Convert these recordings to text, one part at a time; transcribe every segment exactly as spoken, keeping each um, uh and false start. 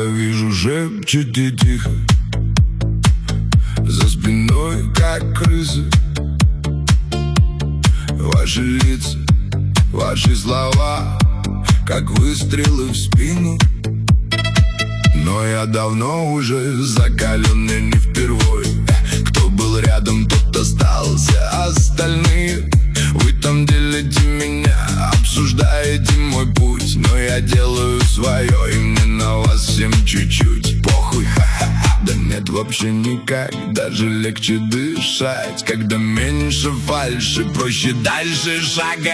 вижу, шепчете тихо за спиной, как крысы. Ваши лица, ваши слова, как выстрелы в спину. Но я давно уже закаленный не впервой. Кто был рядом, тот остался. Остальные, вы там делите меня, обсуждаете мой путь. Но я делаю свое, и мне на вас всем чуть-чуть похуй. Ха-ха-ха. Да нет, вообще никак, даже легче дышать, когда меньше фальши, проще дальше шагать.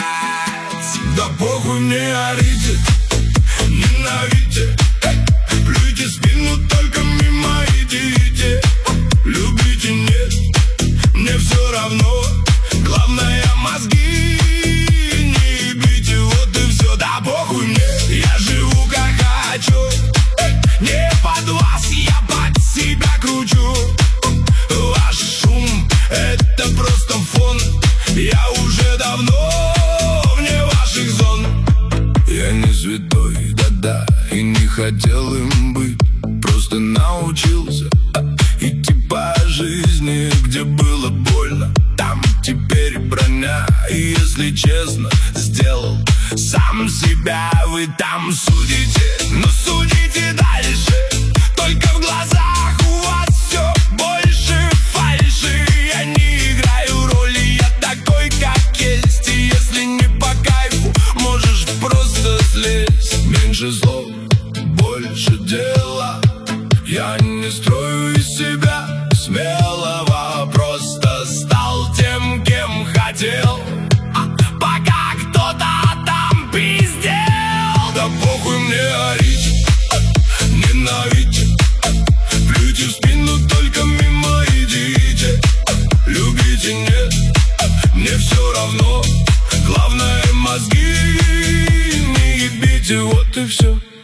Да похуй, мне орите, ненавидите, плюйте в спину, только мимо идите. Любите, нет, мне все равно. Главное, мозги не ебите, вот и все. Да похуй мне, я живу как хочу. Не под вас, я под себя кручу. Ваш шум, это просто фон. Я уже давно вне ваших зон. Я не святой, да-да, и не хотел им быть. Просто научился идти по жизни, где было больно, там теперь броня. И если честно, сделал сам себя. Вы там судите, но судите дальше. Только в глазах у вас все больше фальши. Я не играю роли, я такой, как есть. И если не по кайфу, можешь просто слезть. Меньше слов, больше дела. Я не строю из себя смелого, просто стал тем, кем хотел, пока кто-то там пиздел. Да похуй, мне орите, ненавидите, плюйте в спину, только мимо идите. Любите, нет, мне все равно. Главное, мозги не ебите, вот и все.